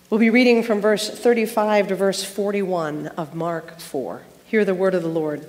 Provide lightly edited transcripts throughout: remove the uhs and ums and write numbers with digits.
We'll be reading from verse 35 to verse 41 of Mark 4. Hear the word of the Lord.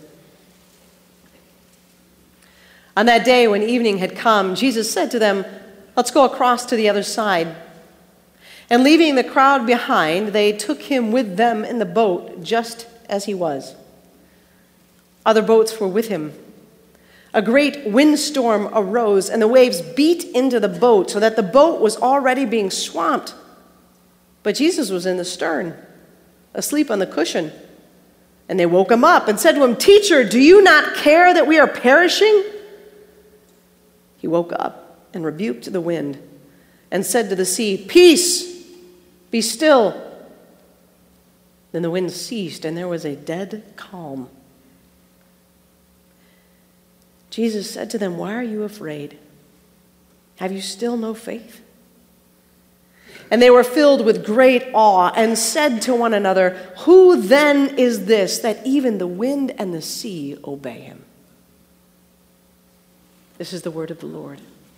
On that day when evening had come, Jesus said to them, "Let's go across to the other side." And leaving the crowd behind, they took him with them in the boat, just as he was. Other boats were with him. A great windstorm arose, and the waves beat into the boat so that the boat was already being swamped. But Jesus was in the stern, asleep on the cushion. And they woke him up and said to him, "Teacher, do you not care that we are perishing?" He woke up and rebuked the wind and said to the sea, "Peace, be still." Then the wind ceased, and there was a dead calm. Jesus said to them, "Why are you afraid? Have you still no faith?" And they were filled with great awe and said to one another, "Who then is this that even the wind and the sea obey him?" This is the word of the Lord.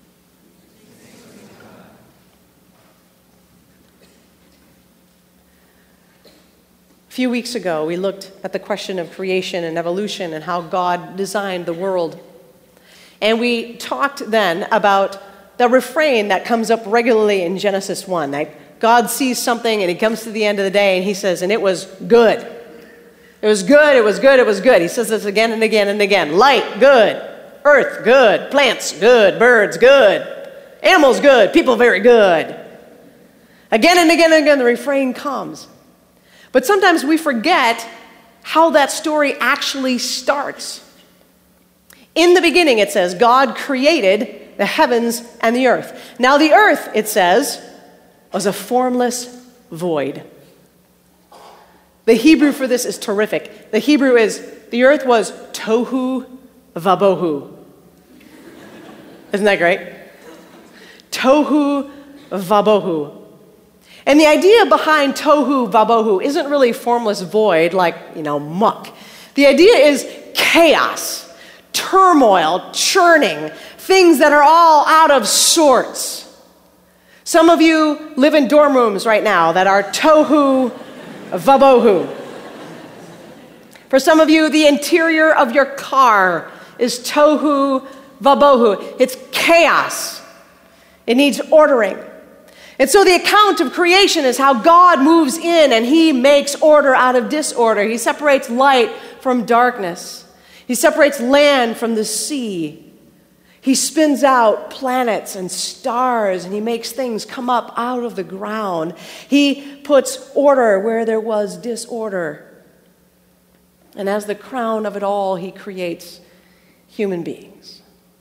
A few weeks ago, we looked at the question of creation and evolution and how God designed the world. And we talked then about the refrain that comes up regularly in Genesis 1. That God sees something and he comes to the end of the day and he says, "And it was good. It was good, it was good, it was good." He says this again and again and again. Light, good. Earth, good. Plants, good. Birds, good. Animals, good. People, very good. Again and again and again, the refrain comes. But sometimes we forget how that story actually starts. In the beginning, it says, God created the heavens and the earth. Now the earth, it says, was a formless void. The Hebrew for this is terrific. The Hebrew is, the earth was tohu vabohu. Isn't that great? Tohu vabohu. And the idea behind tohu vabohu isn't really formless void like, muck. The idea is chaos, turmoil, churning, things that are all out of sorts. Some of you live in dorm rooms right now that are tohu vabohu. For some of you, the interior of your car is tohu vabohu. It's chaos. It needs ordering. And so the account of creation is how God moves in and he makes order out of disorder. He separates light from darkness. He separates land from the sea. He spins out planets and stars, and he makes things come up out of the ground. He puts order where there was disorder. And as the crown of it all, he creates human beings.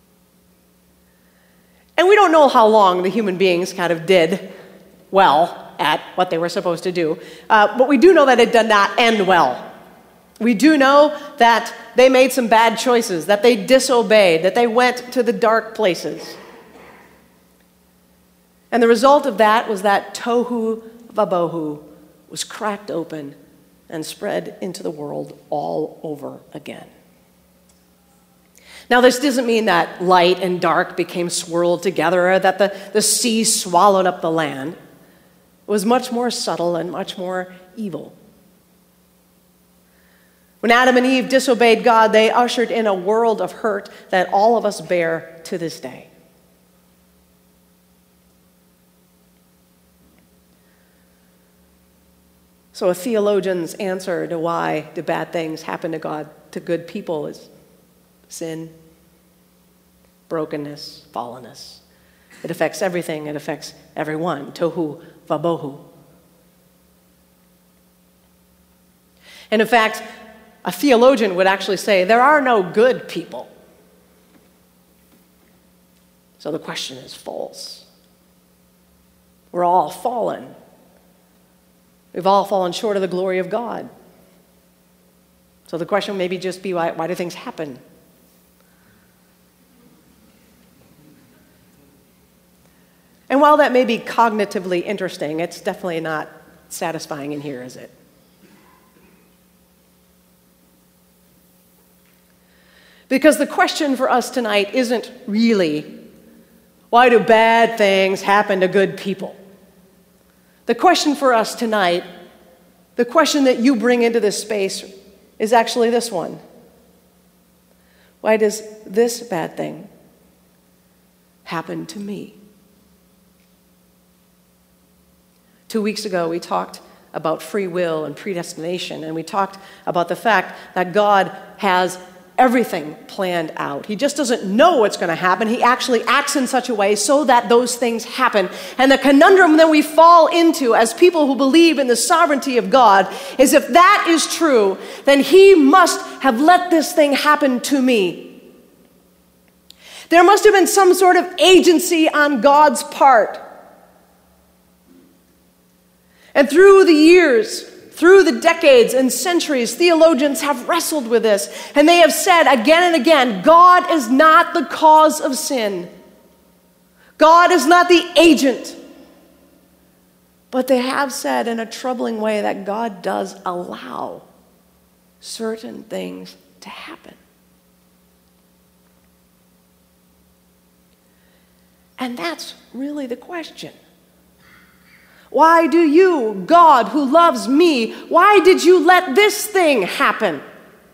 And we don't know how long the human beings kind of did well at what they were supposed to do. But we do know that it did not end well. We do know that they made some bad choices, that they disobeyed, that they went to the dark places. And the result of that was that tohu vabohu was cracked open and spread into the world all over again. Now, this doesn't mean that light and dark became swirled together or that the sea swallowed up the land. It was much more subtle and much more evil. When Adam and Eve disobeyed God, they ushered in a world of hurt that all of us bear to this day. So a theologian's answer to why do bad things happen to God, to good people, is sin, brokenness, fallenness. It affects everything. It affects everyone. Tohu vabohu. And in fact, a theologian would actually say there are no good people. So the question is false. We're all fallen. We've all fallen short of the glory of God. So the question may just be, why do things happen? And while that may be cognitively interesting, it's definitely not satisfying in here, is it? Because the question for us tonight isn't really, why do bad things happen to good people? The question for us tonight, the question that you bring into this space, is actually this one. Why does this bad thing happen to me? 2 weeks ago, we talked about free will and predestination, and we talked about the fact that God has everything planned out. He just doesn't know what's going to happen. He actually acts in such a way so that those things happen. And the conundrum that we fall into as people who believe in the sovereignty of God is, if that is true, then He must have let this thing happen to me. There must have been some sort of agency on God's part. And through the years, through the decades and centuries, theologians have wrestled with this, and they have said again and again, God is not the cause of sin. God is not the agent. But they have said in a troubling way that God does allow certain things to happen. And that's really the question. Why do you, God who loves me, why did you let this thing happen?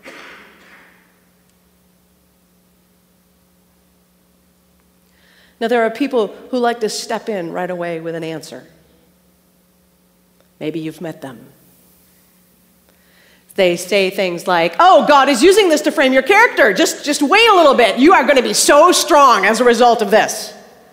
Now, there are people who like to step in right away with an answer. Maybe you've met them. They say things like, oh, God is using this to frame your character. Just wait a little bit. You are going to be so strong as a result of this.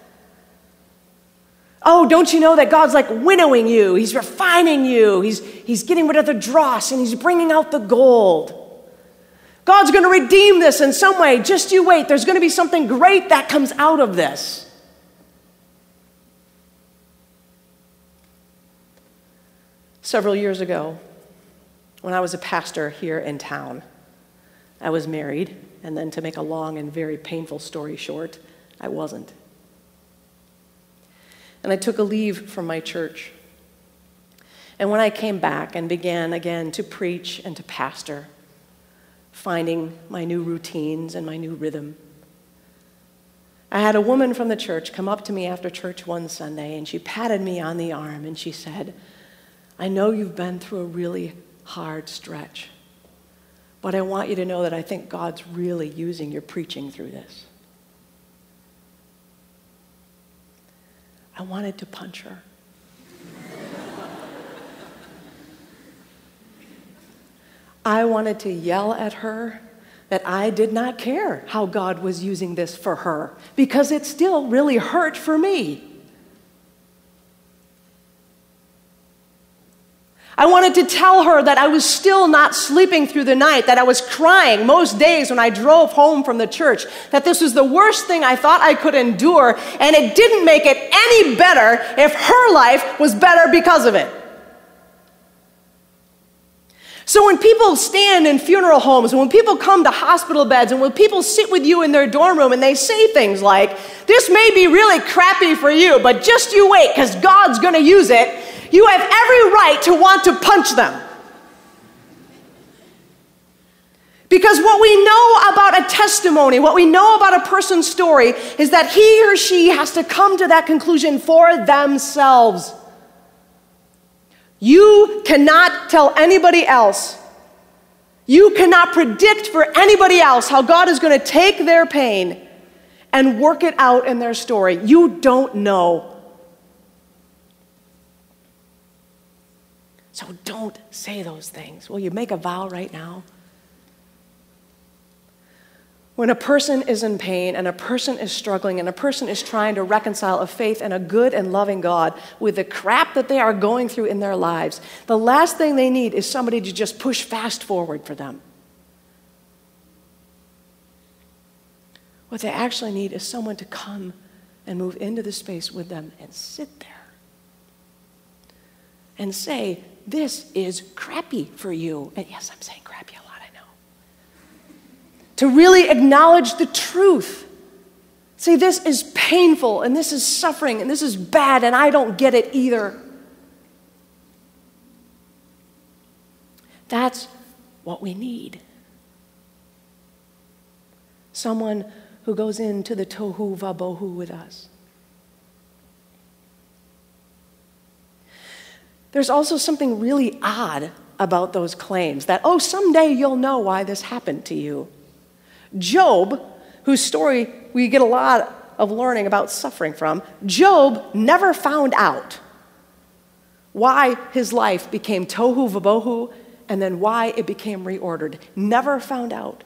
Oh, don't you know that God's like winnowing you? He's refining you. He's getting rid of the dross, and He's bringing out the gold. God's going to redeem this in some way. Just you wait. There's going to be something great that comes out of this. Several years ago, when I was a pastor here in town, I was married, and then to make a long and very painful story short, I wasn't. And I took a leave from my church. And when I came back and began again to preach and to pastor, finding my new routines and my new rhythm, I had a woman from the church come up to me after church one Sunday, and she patted me on the arm and she said, I know you've been through a really hard stretch, but I want you to know that I think God's really using your preaching through this. I wanted to punch her. I wanted to yell at her that I did not care how God was using this for her, because it still really hurt for me. I wanted to tell her that I was still not sleeping through the night, that I was crying most days when I drove home from the church, that this was the worst thing I thought I could endure, and it didn't make it any better if her life was better because of it. So when people stand in funeral homes, and when people come to hospital beds, and when people sit with you in their dorm room and they say things like, this may be really crappy for you, but just you wait, because God's going to use it, you have every right to want to punch them. Because what we know about a testimony, what we know about a person's story, is that he or she has to come to that conclusion for themselves. You cannot tell anybody else. You cannot predict for anybody else how God is going to take their pain and work it out in their story. You don't know. So don't say those things. Will you make a vow right now? When a person is in pain and a person is struggling and a person is trying to reconcile a faith in a good and loving God with the crap that they are going through in their lives, the last thing they need is somebody to just push fast forward for them. What they actually need is someone to come and move into the space with them and sit there and say, this is crappy for you. And yes, I'm saying crappy a lot, I know. To really acknowledge the truth. Say, this is painful, and this is suffering, and this is bad, and I don't get it either. That's what we need. Someone who goes into the tohu vabohu with us. there's also something really odd about those claims that, oh, someday you'll know why this happened to you. Job, whose story we get a lot of learning about suffering from, Job never found out why his life became tohu vabohu and then why it became reordered. Never found out.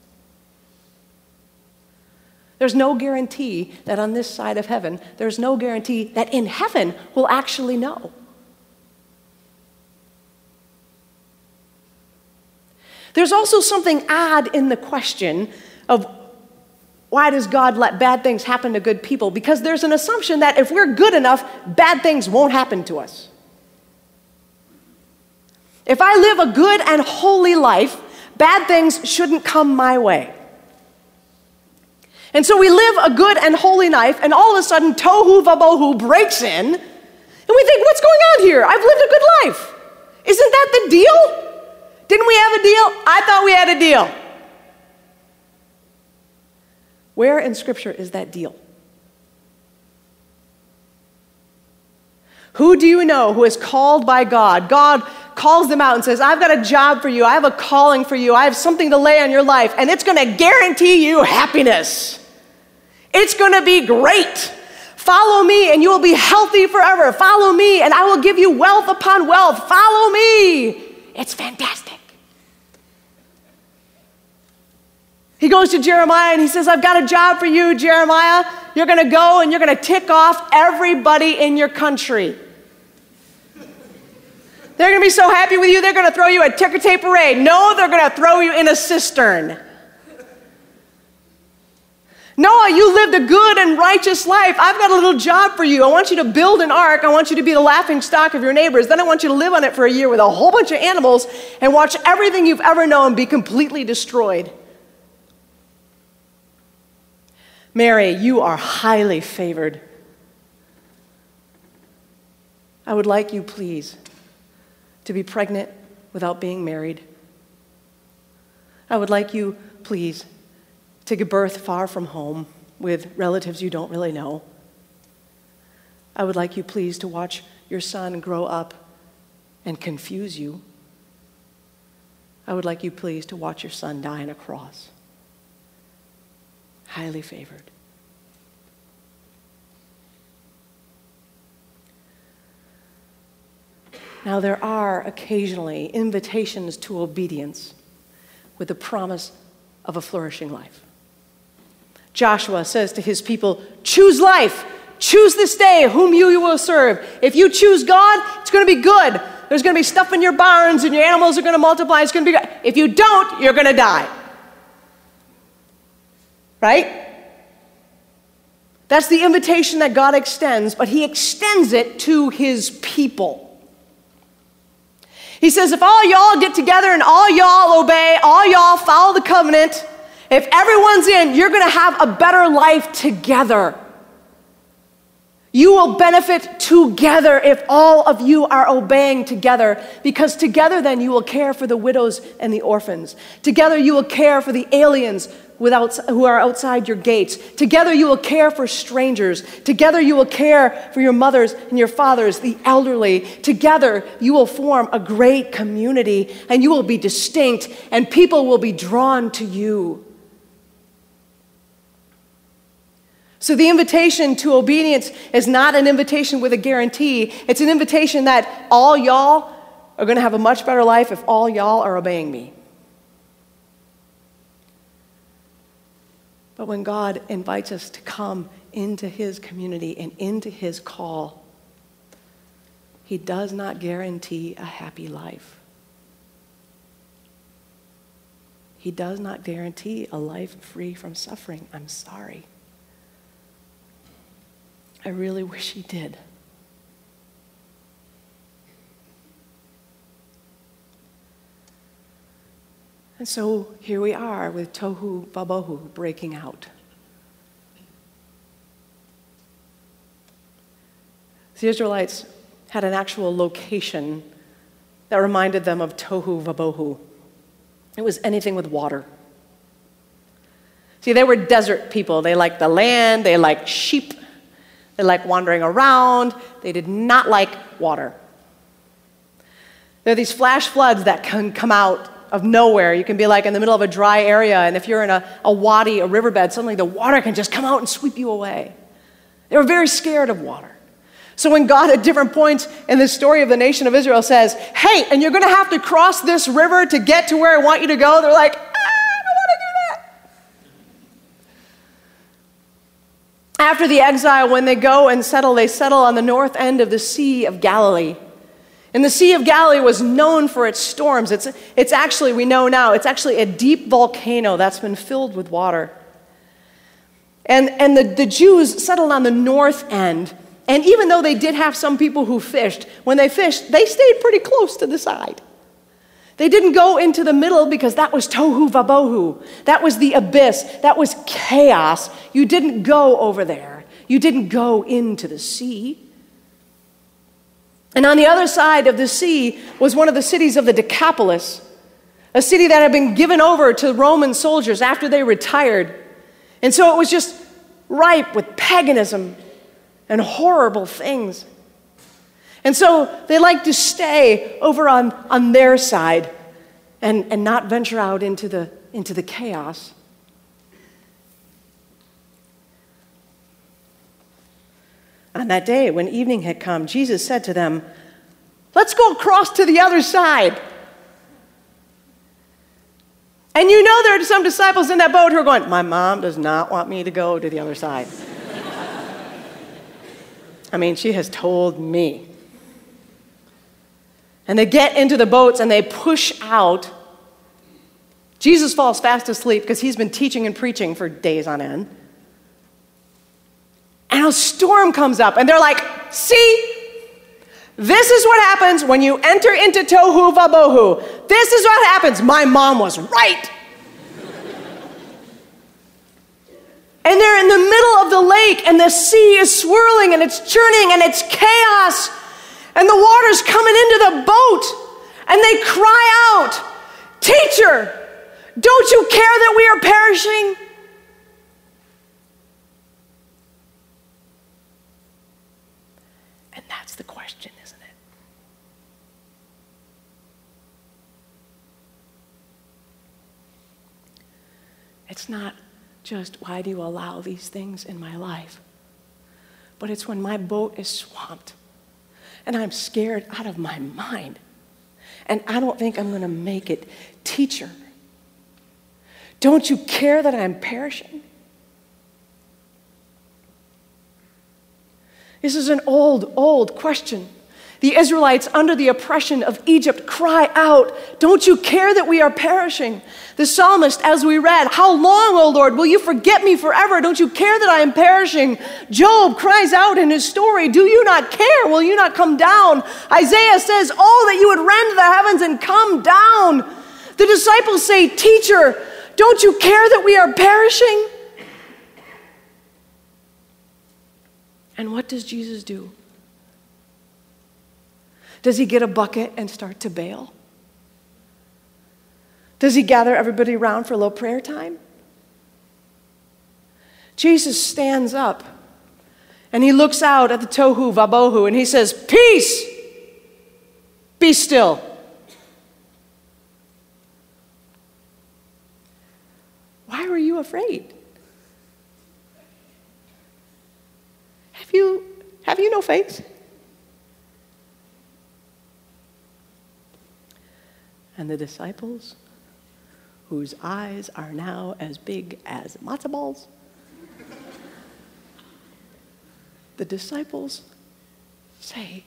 There's no guarantee that on this side of heaven, there's no guarantee that in heaven we'll actually know. There's also something odd in the question of why does God let bad things happen to good people? Because there's an assumption that if we're good enough, bad things won't happen to us. If I live a good and holy life, bad things shouldn't come my way. And so we live a good and holy life, and all of a sudden, tohu vabohu breaks in, and we think, what's going on here? I've lived a good life. Isn't that the deal? Didn't we have a deal? I thought we had a deal. Where in Scripture is that deal? Who do you know who is called by God? God calls them out and says, I've got a job for you. I have a calling for you. I have something to lay on your life, and it's going to guarantee you happiness. It's going to be great. Follow me, and you will be healthy forever. Follow me, and I will give you wealth upon wealth. Follow me. It's fantastic. He goes to Jeremiah and he says, I've got a job for you, Jeremiah. You're going to go and you're going to tick off everybody in your country. They're going to be so happy with you, they're going to throw you a ticker tape parade. No, they're going to throw you in a cistern. Noah, you lived a good and righteous life. I've got a little job for you. I want you to build an ark. I want you to be the laughing stock of your neighbors. Then I want you to live on it for a year with a whole bunch of animals and watch everything you've ever known be completely destroyed. Mary, you are highly favored. I would like you, please, to be pregnant without being married. I would like you, please, to give birth far from home with relatives you don't really know. I would like you, please, to watch your son grow up and confuse you. I would like you, please, to watch your son die on a cross. Highly favored. Now, there are occasionally invitations to obedience with the promise of a flourishing life. Joshua says to his people, choose life. Choose this day whom you will serve. If you choose God, it's going to be good. There's going to be stuff in your barns and your animals are going to multiply. It's going to be good. If you don't, you're going to die. Right? That's the invitation that God extends, but he extends it to his people. He says, if all y'all get together and all y'all obey, all y'all follow the covenant, if everyone's in, you're going to have a better life together. You will benefit together if all of you are obeying together, because together then you will care for the widows and the orphans. Together you will care for the aliens who are outside your gates. Together you will care for strangers. Together you will care for your mothers and your fathers, the elderly. Together you will form a great community, and you will be distinct, and people will be drawn to you. So the invitation to obedience is not an invitation with a guarantee. It's an invitation that all y'all are going to have a much better life if all y'all are obeying me. But when God invites us to come into his community and into his call, he does not guarantee a happy life. He does not guarantee a life free from suffering. I'm sorry. I really wish he did. And so here we are with tohu vabohu breaking out. The Israelites had an actual location that reminded them of tohu vabohu. It was anything with water. See, they were desert people. They liked the land, they liked sheep, they liked wandering around, they did not like water. There are these flash floods that can come out of nowhere. You can be like in the middle of a dry area, and if you're in a wadi, a riverbed, suddenly the water can just come out and sweep you away. They were very scared of water. So when God at different points in the story of the nation of Israel says, hey, and you're going to have to cross this river to get to where I want you to go, they're like, I don't want to do that. After the exile, when they go and settle, they settle on the north end of the Sea of Galilee. And the Sea of Galilee was known for its storms. It's actually, we know now, it's actually a deep volcano that's been filled with water. And the Jews settled on the north end. And even though they did have some people who fished, when they fished, they stayed pretty close to the side. They didn't go into the middle because that was tohu vabohu. That was the abyss. That was chaos. You didn't go over there. You didn't go into the sea. And on the other side of the sea was one of the cities of the Decapolis, a city that had been given over to Roman soldiers after they retired. And so it was just ripe with paganism and horrible things. And so they like to stay over on their side and not venture out into the chaos. On that day, when evening had come, Jesus said to them, let's go across to the other side. And you know there are some disciples in that boat who are going, my mom does not want me to go to the other side. I mean, she has told me. And they get into the boats and they push out. Jesus falls fast asleep because he's been teaching and preaching for days on end. And a storm comes up, and they're like, see, this is what happens when you enter into tohu vabohu. This is what happens. My mom was right. And they're in the middle of the lake, and the sea is swirling, and it's churning, and it's chaos. And the water's coming into the boat, and they cry out, teacher, don't you care that we are perishing? And that's the question, isn't it? It's not just, why do you allow these things in my life? But it's when my boat is swamped and I'm scared out of my mind and I don't think I'm going to make it. Teacher, don't you care that I'm perishing? This is an old question. The Israelites, under the oppression of Egypt, cry out, don't you care that we are perishing? The psalmist, as we read, how long, O Lord, will you forget me forever? Don't you care that I am perishing? Job cries out in his story, do you not care? Will you not come down? Isaiah says, oh, that you would rend the heavens and come down. The disciples say, teacher, don't you care that we are perishing? And what does Jesus do? Does he get a bucket and start to bail? Does he gather everybody around for a little prayer time? Jesus stands up and he looks out at the tohu vabohu and he says, peace, be still. Why were you afraid? Have you no faith? And the disciples, whose eyes are now as big as matzo balls, the disciples say,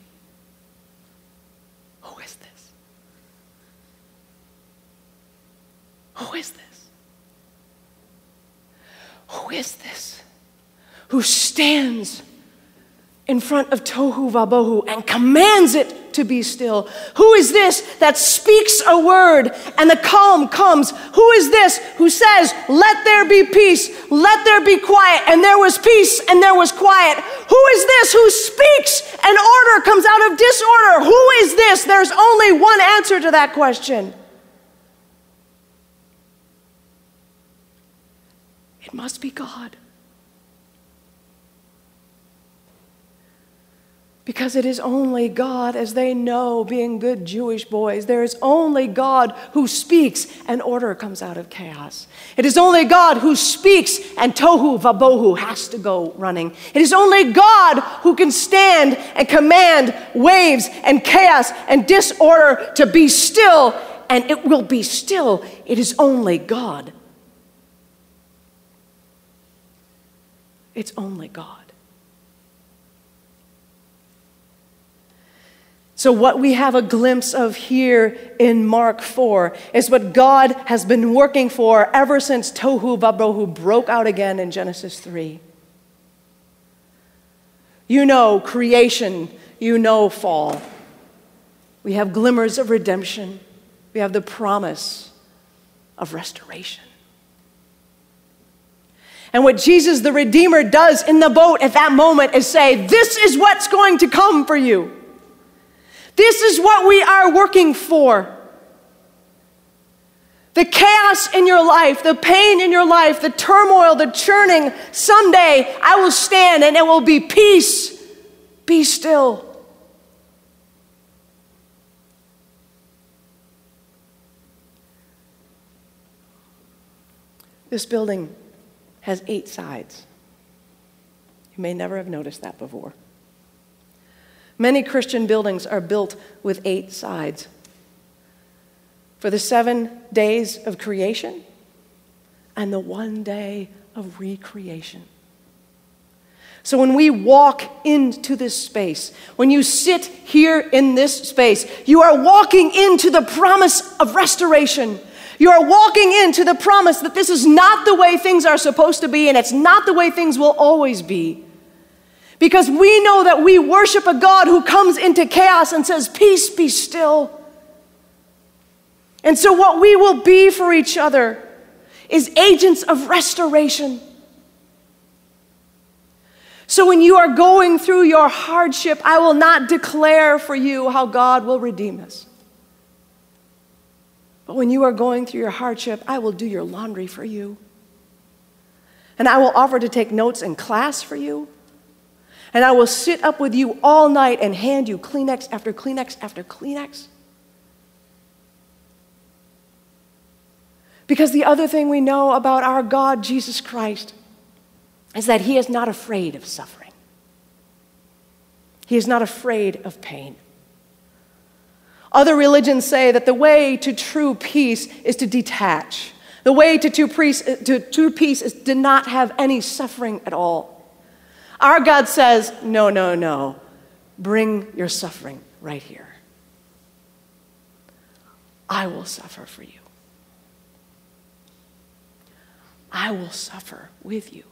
who is this? Who is this? Who is this who stands in front of tohu vabohu and commands it to be still? Who is this that speaks a word and the calm comes? Who is this who says, let there be peace, let there be quiet, and there was peace and there was quiet? Who is this who speaks and order comes out of disorder? Who is this? There's only one answer to that question. It must be God. Because it is only God, as they know, being good Jewish boys, there is only God who speaks and order comes out of chaos. It is only God who speaks and tohu vabohu has to go running. It is only God who can stand and command waves and chaos and disorder to be still, and it will be still. It is only God. It's only God. So what we have a glimpse of here in Mark 4 is what God has been working for ever since Tohu Vabohu broke out again in Genesis 3. You know creation, you know fall. We have glimmers of redemption. We have the promise of restoration. And what Jesus the Redeemer does in the boat at that moment is say, this is what's going to come for you. This is what we are working for. The chaos in your life, the pain in your life, the turmoil, the churning, someday I will stand and it will be peace. Be still. This building has 8 sides. You may never have noticed that before. Many Christian buildings are built with 8 sides. For the 7 days of creation and the 1 day of recreation. So when we walk into this space, when you sit here in this space, you are walking into the promise of restoration. You are walking into the promise that this is not the way things are supposed to be, and it's not the way things will always be. Because we know that we worship a God who comes into chaos and says, peace, be still. And so what we will be for each other is agents of restoration. So when you are going through your hardship, I will not declare for you how God will redeem us. But when you are going through your hardship, I will do your laundry for you. And I will offer to take notes in class for you. And I will sit up with you all night and hand you Kleenex after Kleenex after Kleenex. Because the other thing we know about our God, Jesus Christ, is that he is not afraid of suffering. He is not afraid of pain. Other religions say that the way to true peace is to detach. The way to true peace is to not have any suffering at all. Our God says, no, no, no. Bring your suffering right here. I will suffer for you. I will suffer with you.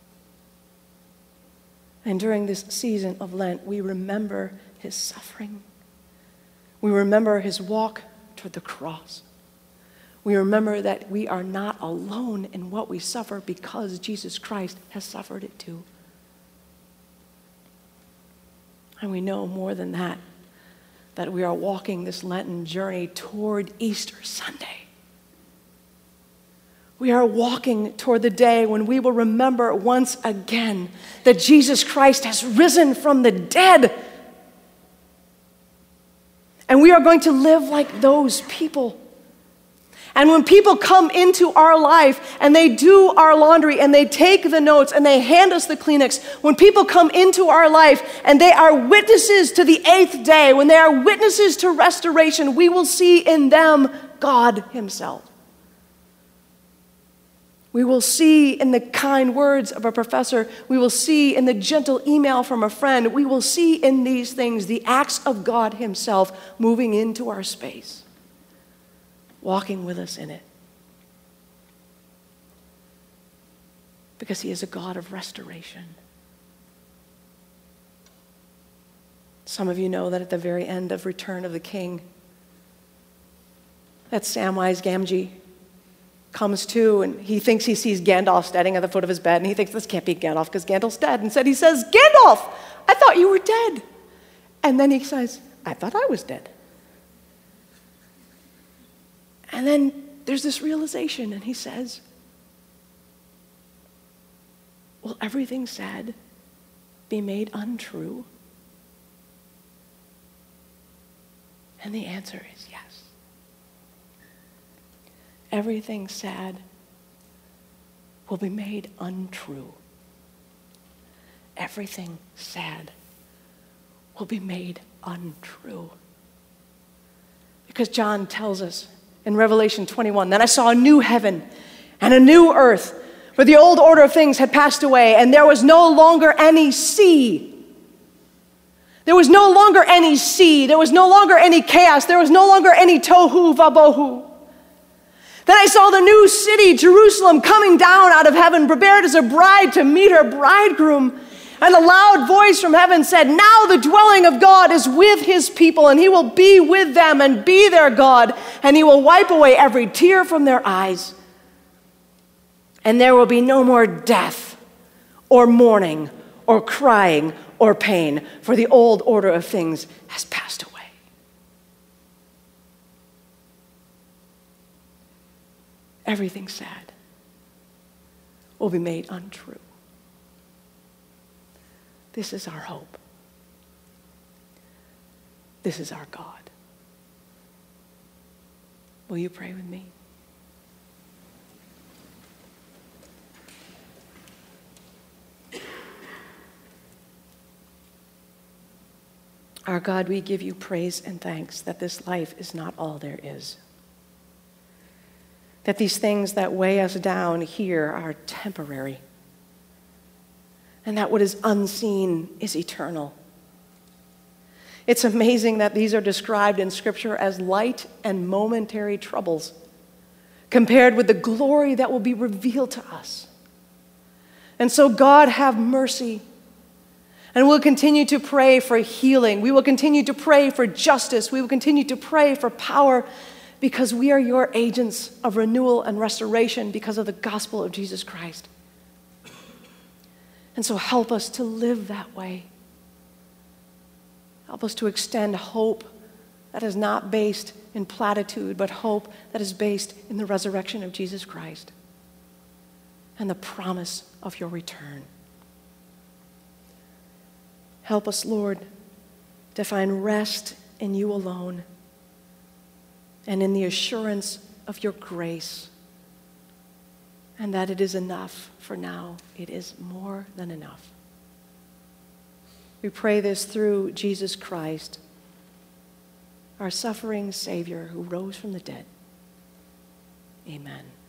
And during this season of Lent, we remember his suffering. We remember his walk toward the cross. We remember that we are not alone in what we suffer because Jesus Christ has suffered it too. And we know more than that we are walking this Lenten journey toward Easter Sunday. We are walking toward the day when we will remember once again that Jesus Christ has risen from the dead. And we are going to live like those people. And when people come into our life and they do our laundry and they take the notes and they hand us the Kleenex, when people come into our life and they are witnesses to the 8th day, when they are witnesses to restoration, we will see in them God himself. We will see in the kind words of a professor. We will see in the gentle email from a friend. We will see in these things the acts of God himself moving into our space, walking with us in it. Because he is a God of restoration. Some of you know that at the very end of Return of the King, that Samwise Gamgee comes to, and he thinks he sees Gandalf standing at the foot of his bed, and he thinks this can't be Gandalf because Gandalf's dead. And he says, Gandalf, I thought you were dead. And then he says, I thought I was dead. And then there's this realization, and he says, will everything said be made untrue? And the answer is yes. Everything sad will be made untrue. Everything sad will be made untrue. Because John tells us in Revelation 21, then I saw a new heaven and a new earth, for the old order of things had passed away, and there was no longer any sea. There was no longer any sea. There was no longer any chaos. There was no longer any tohu vabohu. Then I saw the new city, Jerusalem, coming down out of heaven, prepared as a bride to meet her bridegroom. And a loud voice from heaven said, now the dwelling of God is with his people, and he will be with them and be their God, and he will wipe away every tear from their eyes. And there will be no more death, or mourning, or crying, or pain, for the old order of things has passed away. Everything sad will be made untrue. This is our hope. This is our God. Will you pray with me? Our God, we give you praise and thanks that this life is not all there is. That these things that weigh us down here are temporary. And that what is unseen is eternal. It's amazing that these are described in Scripture as light and momentary troubles, compared with the glory that will be revealed to us. And so, God, have mercy. And we'll continue to pray for healing. We will continue to pray for justice. We will continue to pray for power, because we are your agents of renewal and restoration because of the gospel of Jesus Christ. And so help us to live that way. Help us to extend hope that is not based in platitude, but hope that is based in the resurrection of Jesus Christ and the promise of your return. Help us, Lord, to find rest in you alone and in the assurance of your grace, and that it is enough for now. It is more than enough. We pray this through Jesus Christ, our suffering Savior who rose from the dead. Amen.